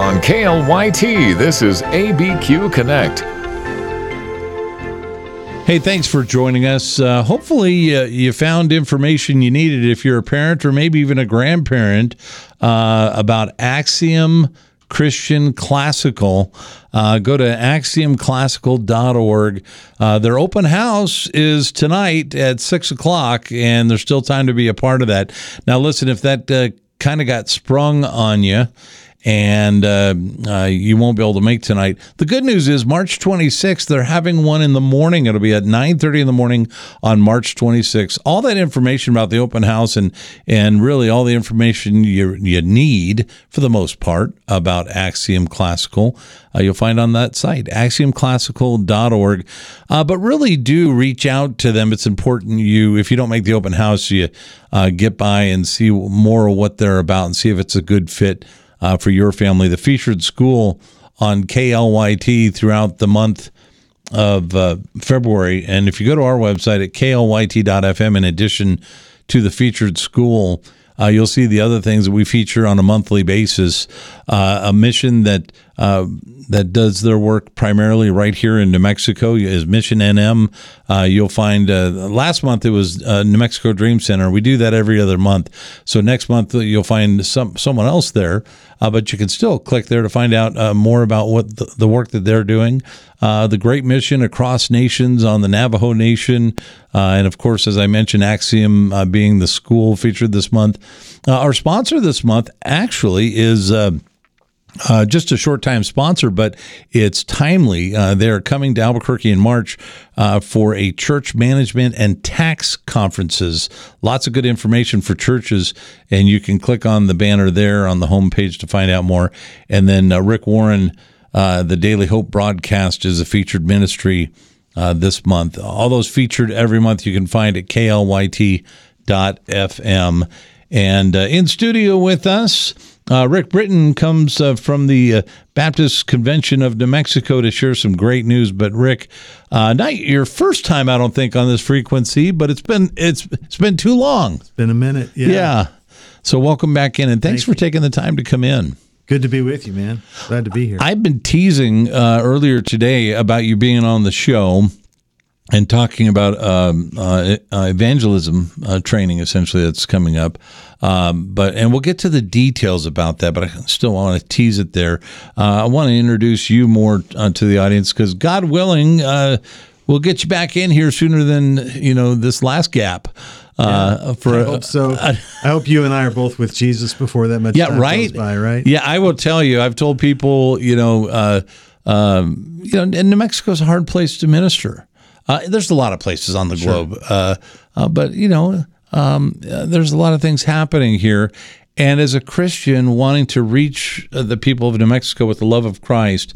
On KLYT, this is ABQ Connect. Hey, thanks for joining us. Hopefully you found information you needed if you're a parent or maybe even a grandparent about Axiom Christian Classical. Go to axiomclassical.org. Their open house is tonight at 6 o'clock, and there's still time to be a part of that. Now, listen, if that kind of got sprung on you, and you won't be able to make tonight. The good news is March 26th, they're having one in the morning. It'll be at 9:30 in the morning on March 26th. All that information about the open house and really all the information you need, for the most part, about Axiom Classical, you'll find on that site, axiomclassical.org. But really do reach out to them. It's important if you don't make the open house, you get by and see more of what they're about and see if it's a good fit for your family. The featured school on KLYT throughout the month of February. And if you go to our website at klyt.fm, in addition to the featured school, you'll see the other things that we feature on a monthly basis. A mission that does their work primarily right here in New Mexico is Mission NM. You'll find last month it was New Mexico Dream Center. We do that every other month. So next month you'll find someone else there, but you can still click there to find out more about what the work that they're doing. The Great Mission across nations on the Navajo Nation. And of course, as I mentioned, Axiom being the school featured this month. Our sponsor this month actually is just a short-time sponsor, but it's timely. They're coming to Albuquerque in March for a church management and tax conferences. Lots of good information for churches, and you can click on the banner there on the homepage to find out more. And then Rick Warren, the Daily Hope broadcast, is a featured ministry this month. All those featured every month you can find at klyt.fm. And in studio with us, Rick Britton comes from the Baptist Convention of New Mexico to share some great news. But Rick, not your first time, I don't think, on this frequency, but it's been too long. It's been a minute. Yeah. So welcome back in, and thanks for taking the time to come in. Good to be with you, man. Glad to be here. I've been teasing earlier today about you being on the show and talking about evangelism training, essentially, that's coming up. And we'll get to the details about that, but I still want to tease it there. I want to introduce you more to the audience because, God willing, we'll get you back in here sooner than this last gap. I hope so. I hope you and I are both with Jesus before that much time goes by, right? Yeah, I will tell you. I've told people, and New Mexico's a hard place to minister. There's a lot of places on the globe, but there's a lot of things happening here. And as a Christian wanting to reach the people of New Mexico with the love of Christ,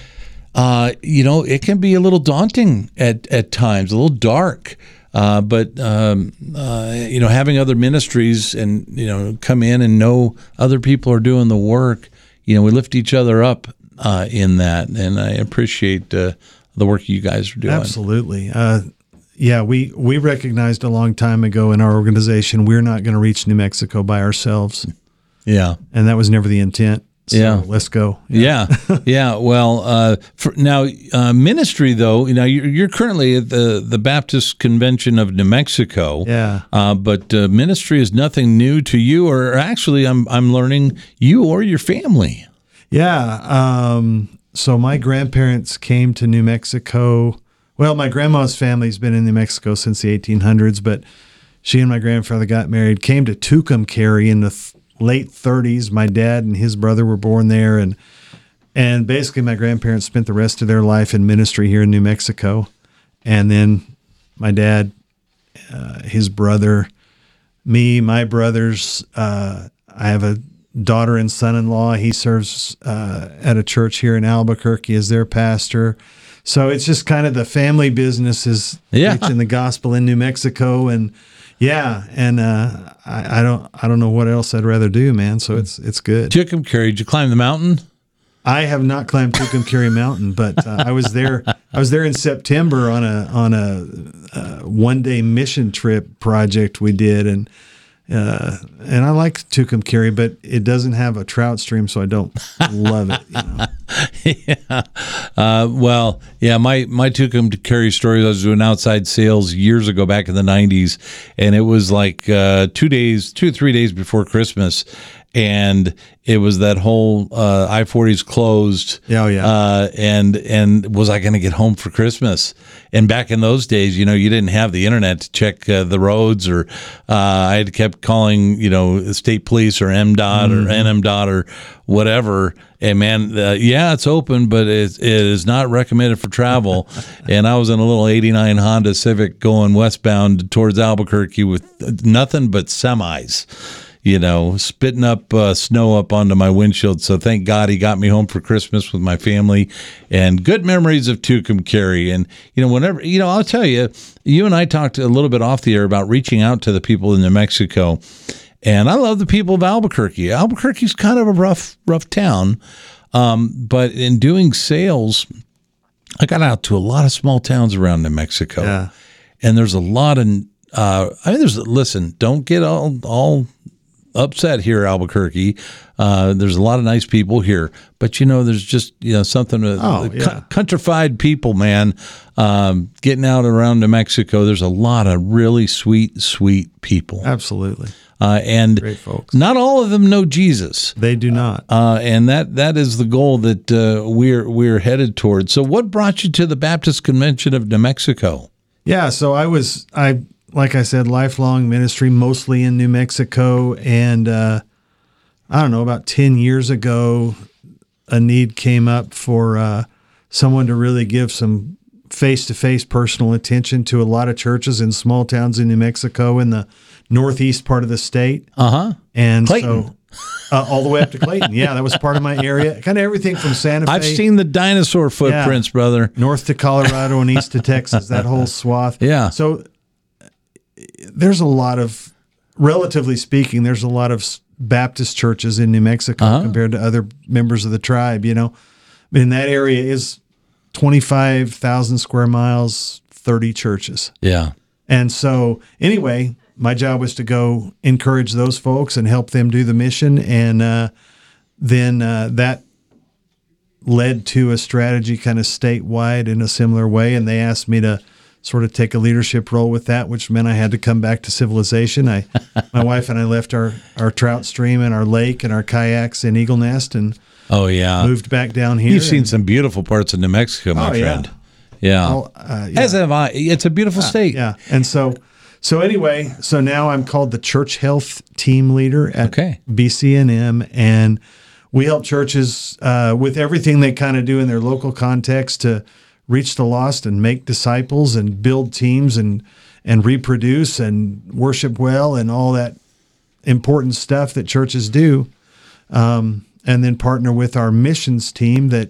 it can be a little daunting at times, a little dark. But having other ministries and, come in and know other people are doing the work, we lift each other up in that. And I appreciate the work you guys are doing. Absolutely. We recognized a long time ago in our organization, we're not going to reach New Mexico by ourselves. Yeah. And that was never the intent. So let's go. Yeah. Well, ministry, though, you're currently at the Baptist Convention of New Mexico. Yeah. But ministry is nothing new to you, or actually, I'm learning you or your family. Yeah. So my grandparents came to New Mexico. Well, my grandma's family's been in New Mexico since the 1800s, but she and my grandfather got married, came to Tucumcari in the late 30s. My dad and his brother were born there, and basically my grandparents spent the rest of their life in ministry here in New Mexico. And then my dad, his brother, me, my brothers, I have a daughter and son-in-law. He serves at a church here in Albuquerque as their pastor. So it's just kind of the family business is preaching the gospel in New Mexico, and I don't know what else I'd rather do, man. So it's good. Tucumcari, did you climb the mountain? I have not climbed Tucumcari Mountain, but I was there. I was there in September on a one-day mission trip project we did, and And I like Tucumcari, but it doesn't have a trout stream, so I don't love it. Well, my Tucumcari story, I was doing outside sales years ago back in the 90s, and it was like 2 or 3 days before Christmas. And it was that whole I-40's closed. Oh, yeah. And was I going to get home for Christmas? And back in those days, you didn't have the internet to check the roads, or I had kept calling, state police or MDOT or NMDOT or whatever. And man, it's open, but it is not recommended for travel. And I was in a little '89 Honda Civic going westbound towards Albuquerque with nothing but semis. Spitting up snow up onto my windshield. So thank God he got me home for Christmas with my family, and good memories of Tucumcari. And, whenever, I'll tell you, you and I talked a little bit off the air about reaching out to the people in New Mexico. And I love the people of Albuquerque. Albuquerque's kind of a rough town. But in doing sales, I got out to a lot of small towns around New Mexico. Yeah. And there's a lot of, listen, don't get all upset here, Albuquerque. There's a lot of nice people here, but there's just something. Countrified people, man. Getting out around New Mexico, there's a lot of really sweet people. Absolutely, and great folks. Not all of them know Jesus. They do not, and that is the goal that we're headed towards. So, what brought you to the Baptist Convention of New Mexico? Yeah, so like I said, lifelong ministry, mostly in New Mexico. And I don't know, about 10 years ago, a need came up for someone to really give some face-to-face personal attention to a lot of churches in small towns in New Mexico in the northeast part of the state. And Clayton. So all the way up to Clayton. Yeah, that was part of my area. Kind of everything from Santa Fe. I've seen the dinosaur footprints, brother. North to Colorado and east to Texas, that whole swath. Yeah. So there's a lot of, relatively speaking, there's a lot of Baptist churches in New Mexico compared to other members of the tribe, In that area is 25,000 square miles, 30 churches. Yeah. And so anyway, my job was to go encourage those folks and help them do the mission. And then that led to a strategy kind of statewide in a similar way. And they asked me to sort of take a leadership role with that, which meant I had to come back to civilization. My wife and I left our trout stream and our lake and our kayaks in Eagle Nest and moved back down here. You've seen some beautiful parts of New Mexico, my friend. Yeah. As have I. It's a beautiful state. Yeah. And so anyway, so now I'm called the Church Health Team Leader at BCNM, and we help churches with everything they kind of do in their local context to reach the lost and make disciples and build teams and reproduce and worship well and all that important stuff that churches do. And then partner with our missions team that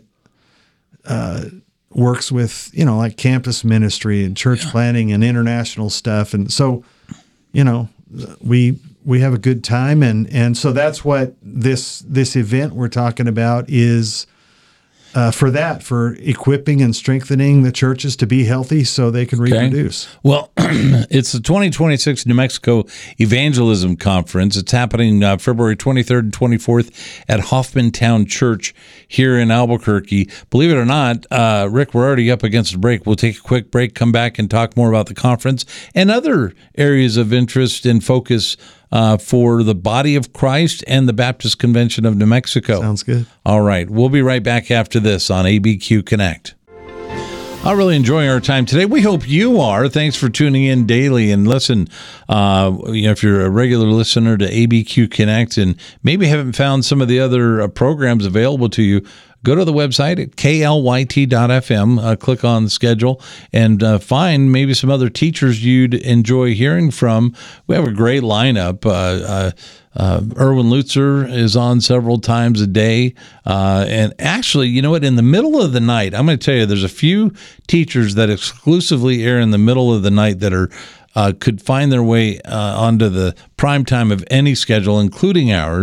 works with, like campus ministry and church planning and international stuff. And so, we have a good time. And so that's what this event we're talking about is for equipping and strengthening the churches to be healthy so they can reproduce. Well, it's the 2026 New Mexico Evangelism Conference. It's happening February 23rd and 24th at Hoffmantown Church here in Albuquerque. Believe it or not, Rick, we're already up against a break. We'll take a quick break, come back and talk more about the conference and other areas of interest and focus for the body of Christ and the Baptist Convention of New Mexico. Sounds good. All right. We'll be right back after this on ABQ Connect. I'm really enjoying our time today. We hope you are. Thanks for tuning in daily. And listen, if you're a regular listener to ABQ Connect and maybe haven't found some of the other programs available to you, go to the website at klyt.fm, click on the schedule, and find maybe some other teachers you'd enjoy hearing from. We have a great lineup. Erwin Lutzer is on several times a day. And actually, you know what? In the middle of the night, I'm going to tell you, there's a few teachers that exclusively air in the middle of the night that are could find their way onto the prime time of any schedule, including ours.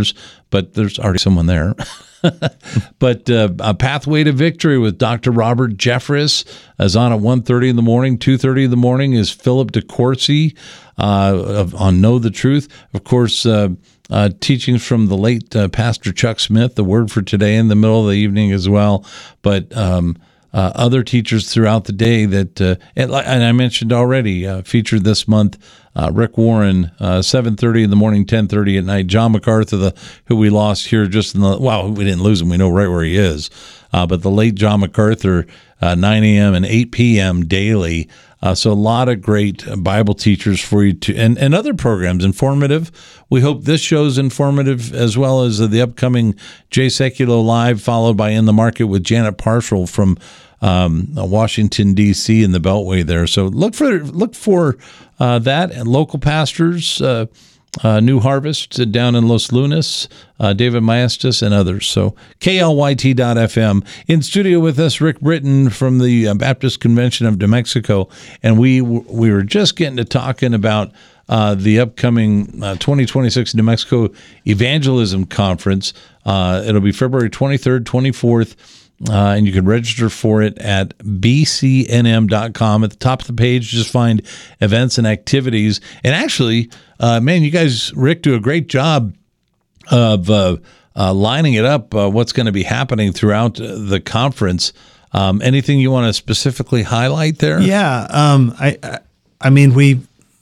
but there's already someone there. But A Pathway to Victory with Dr. Robert Jeffress is on at 1:30 in the morning. 2:30 in the morning is Philip DeCourcy on Know the Truth. Of course, teachings from the late Pastor Chuck Smith, the Word for Today in the middle of the evening as well. But other teachers throughout the day that, and I mentioned already, featured this month, Rick Warren, 7:30 in the morning, 10:30 at night. John MacArthur, who we lost here just we didn't lose him. We know right where he is. But the late John MacArthur, 9 a.m. and 8 p.m. daily. So a lot of great Bible teachers for you and other programs, informative. We hope this show's informative, as well as the upcoming Jay Sekulow Live, followed by In the Market with Janet Parshall from Washington, D.C. in the Beltway there. So look for that, and local pastors, New Harvest down in Los Lunas, David Maestas, and others. So KLYT.FM. In studio with us, Rick Britton from the Baptist Convention of New Mexico, and we were just getting to talking about the upcoming 2026 New Mexico Evangelism Conference. It'll be February 23rd, 24th. And you can register for it at bcnm.com. At the top of the page, just find events and activities. And actually, man, you guys, Rick, do a great job of lining it up, what's going to be happening throughout the conference. Anything you want to specifically highlight there? Yeah. I mean, we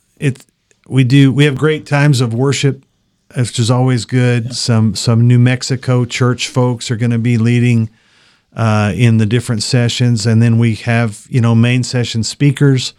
have great times of worship, which is always good. Yeah. Some New Mexico church folks are going to be leading in the different sessions, and then we have main session speakers.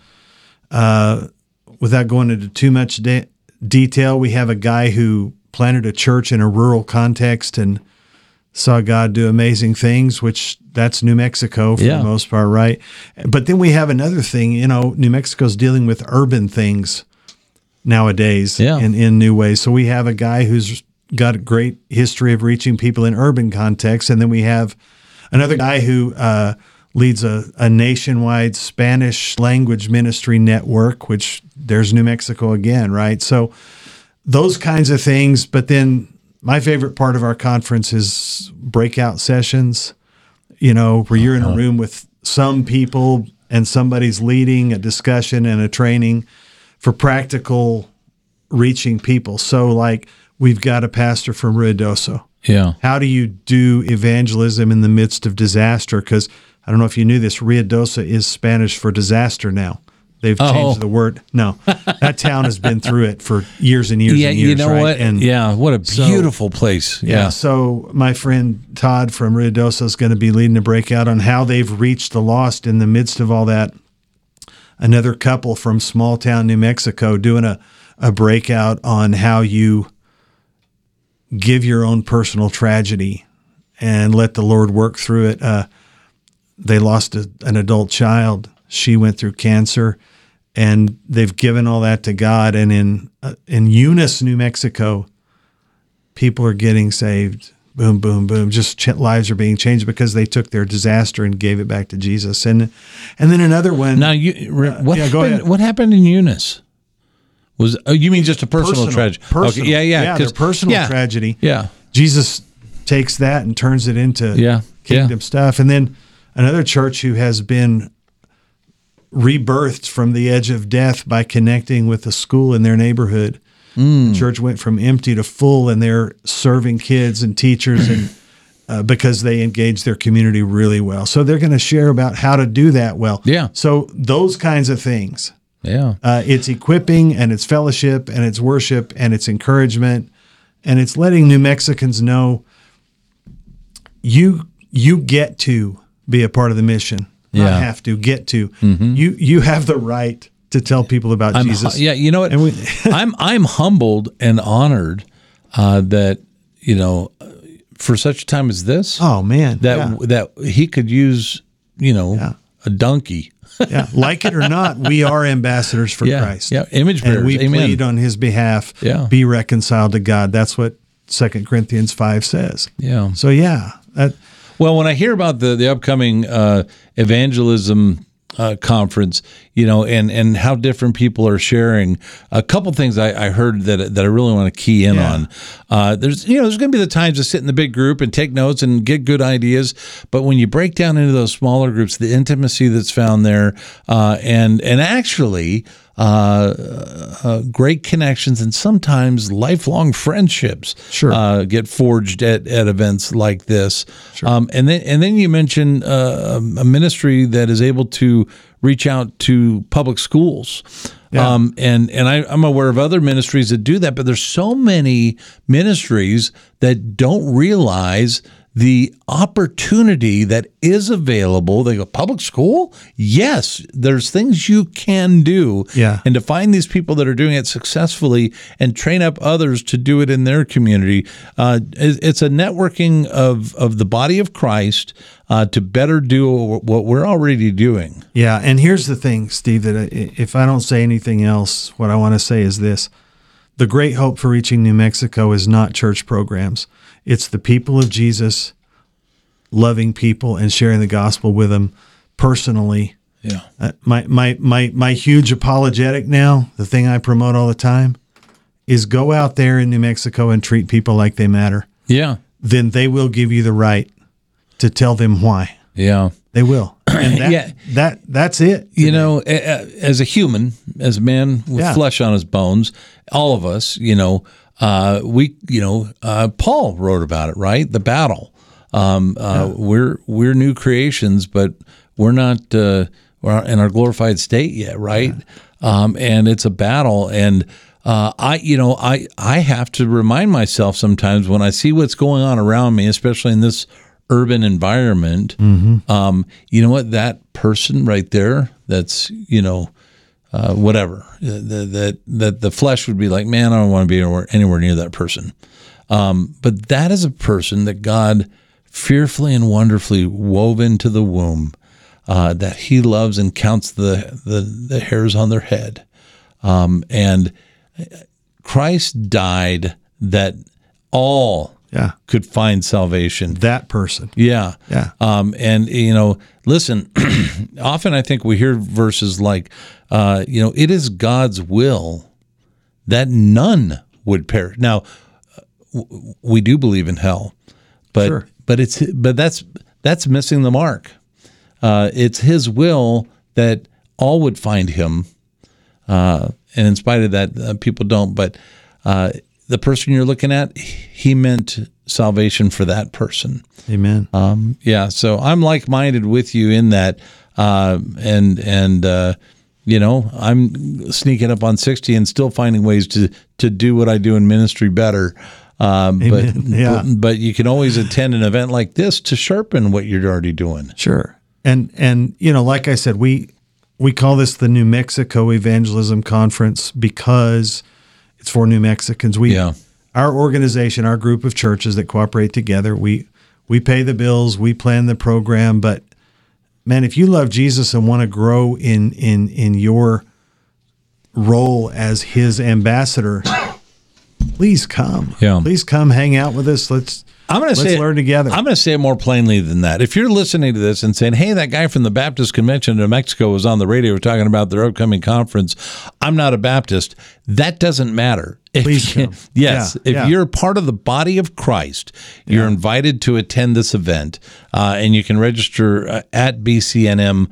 Without going into too much detail, we have a guy who planted a church in a rural context and saw God do amazing things, which that's New Mexico for the most part, right? But then we have another thing. New Mexico's dealing with urban things nowadays in new ways. So we have a guy who's got a great history of reaching people in urban contexts, and then we have another guy who leads a nationwide Spanish language ministry network, which there's New Mexico again, right? So those kinds of things. But then my favorite part of our conference is breakout sessions, where you're in a room with some people and somebody's leading a discussion and a training for practical reaching people. So like we've got a pastor from Ruidoso. Yeah. How do you do evangelism in the midst of disaster? Because I don't know if you knew this, Ruidoso is Spanish for disaster now. They've changed the word. No, that town has been through it for years and years and years. You know right? what? And what a beautiful place. Yeah. So my friend Todd from Ruidoso is going to be leading a breakout on how they've reached the lost in the midst of all that. Another couple from small town New Mexico doing a breakout on how you give your own personal tragedy and let the Lord work through it. They lost an adult child. She went through cancer, and they've given all that to God. And in Eunice, New Mexico, people are getting saved. Boom, boom, boom. Just lives are being changed because they took their disaster and gave it back to Jesus. And then another one. Now, what happened in Eunice? You mean just a personal tragedy? Personal. Okay, yeah, their personal tragedy. Yeah. Jesus takes that and turns it into kingdom stuff. And then another church who has been rebirthed from the edge of death by connecting with a school in their neighborhood. The church went from empty to full, and they're serving kids and teachers and because they engage their community really well. So they're going to share about how to do that well. Yeah. So those kinds of things. Yeah. It's equipping, and it's fellowship, and it's worship, and it's encouragement, and it's letting New Mexicans know you get to be a part of the mission. Not have to, get to. Mm-hmm. You have the right to tell people about Jesus. You know what? I'm humbled and honored that for such a time as this. Oh man, that he could use a donkey. Yeah, like it or not, we are ambassadors for Christ. Yeah, image bearers. And we Amen. plead on his behalf. Yeah. Be reconciled to God. That's what 2 Corinthians 5 says. Yeah. So well, when I hear about the upcoming evangelism conference, and how different people are sharing. A couple things I heard that I really want to key in on. There's going to be the times to sit in the big group and take notes and get good ideas, but when you break down into those smaller groups, the intimacy that's found there, and actually great connections and sometimes lifelong friendships get forged at events like this. And then you mentioned a ministry that is able to reach out to public schools. And I'm aware of other ministries that do that, but there's so many ministries that don't realize the opportunity that is available. They go, public school? Yes, there's things you can do. And to find these people that are doing it successfully and train up others to do it in their community, it's a networking of the body of Christ to better do what we're already doing. Yeah, and here's the thing, Steve, that if I don't say anything else, what I want to say is this. The great hope for reaching New Mexico is not church programs. It's the people of Jesus loving people and sharing the gospel with them personally. My huge apologetic now, the thing I promote all the time, is go out there in New Mexico and treat people like they matter. Then they will give you the right to tell them why. They will. And that's it. As a human, as a man with flesh on his bones, all of us, Paul wrote about it, right? The battle. We're new creations, but we're not we're in our glorified state yet, right? And it's a battle. And I have to remind myself sometimes when I see what's going on around me, especially in this urban environment. You know what? That person right there, that's whatever, that the flesh would be like, man, I don't want to be anywhere near that person. But that is a person that God fearfully and wonderfully wove into the womb, that He loves and counts the hairs on their head. And Christ died that all could find salvation. That person. And, listen, often I think we hear verses like, it is God's will that none would perish. Now, we do believe in hell, but that's missing the mark. It's His will that all would find Him, and in spite of that, people don't. But the person you're looking at, He meant salvation for that person. Amen. So I'm like-minded with you in that, I'm sneaking up on 60 and still finding ways to do what I do in ministry better. But you can always attend an event like this to sharpen what you're already doing. Sure. And like I said, we call this the New Mexico Evangelism Conference because it's for New Mexicans. Our organization, our group of churches that cooperate together, we pay the bills, we plan the program. But man, if you love Jesus and want to grow in your role as His ambassador, please come. Please come hang out with us. Let's learn together. I'm going to say it more plainly than that. If you're listening to this and saying, hey, that guy from the Baptist Convention in New Mexico was on the radio talking about their upcoming conference, I'm not a Baptist. That doesn't matter. Please come. If you're part of the body of Christ, you're invited to attend this event, and you can register at bcnm.com.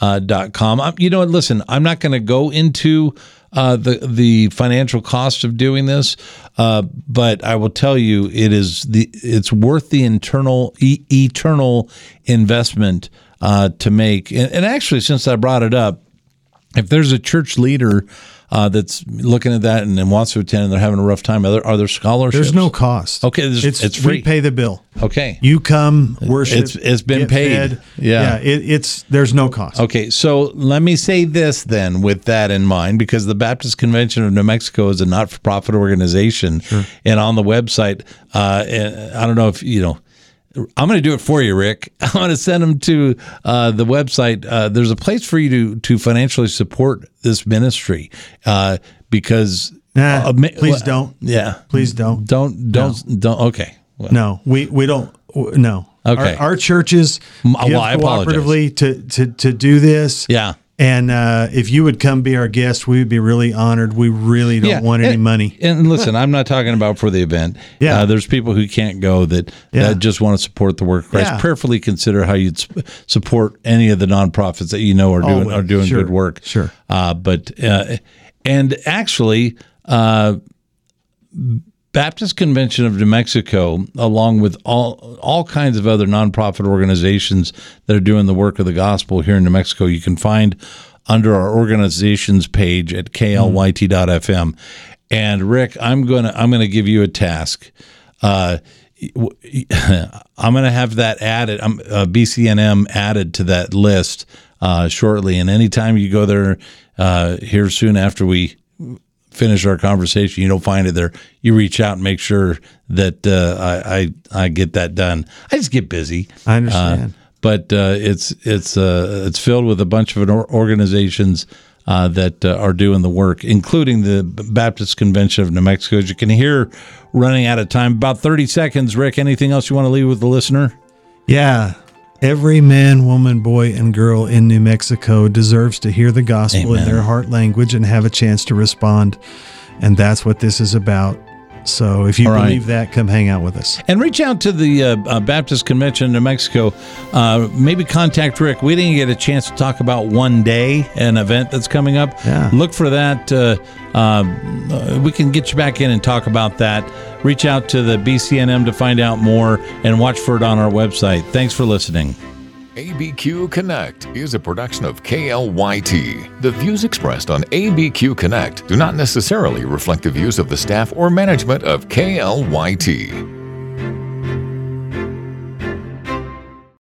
Listen, I'm not going to go into the financial cost of doing this, but I will tell you it's worth the eternal investment to make. And actually, since I brought it up, if there's a church leader that's looking at that and wants to attend and they're having a rough time, are there scholarships? There's no cost. Okay, it's free. We pay the bill. Okay, you come worship. It's been paid. Fed. There's no cost. Okay, so let me say this then, with that in mind, because the Baptist Convention of New Mexico is a not-for-profit organization, and on the website, I don't know if I'm going to do it for you, Rick. I'm going to send them to the website. There's a place for you to financially support this ministry because please don't. Yeah, please don't. Don't. Okay. Well, no, we don't. No. Okay. Our churches give cooperatively to do this. Yeah. And if you would come be our guest, we would be really honored. We really don't want any money. And listen, I'm not talking about for the event. Yeah. There's people who can't go that just want to support the work of Christ. Yeah. Prayerfully consider how you'd support any of the nonprofits that you know are doing Sure. good work. Sure. And actually, Baptist Convention of New Mexico, along with all kinds of other nonprofit organizations that are doing the work of the gospel here in New Mexico, you can find under our organizations page at klyt.fm. And Rick, I'm gonna give you a task. I'm gonna have that added, BCNM added to that list shortly. And anytime you go there here soon after we finish our conversation, you don't find it there, you reach out and make sure that I get that done. I just get busy. I understand. But it's filled with a bunch of organizations that are doing the work, including the Baptist Convention of New Mexico. As you can hear, running out of time, about 30 seconds. Rick, anything else you want to leave with the listener? Yeah. Every man, woman, boy, and girl in New Mexico deserves to hear the gospel in their heart language and have a chance to respond. And that's what this is about. So if you believe that, come hang out with us. And reach out to the Baptist Convention in New Mexico. Maybe contact Rick. We didn't get a chance to talk about One Day, an event that's coming up. Yeah. Look for that. We can get you back in and talk about that. Reach out to the BCNM to find out more and watch for it on our website. Thanks for listening. ABQ Connect is a production of KLYT. The views expressed on ABQ Connect do not necessarily reflect the views of the staff or management of KLYT.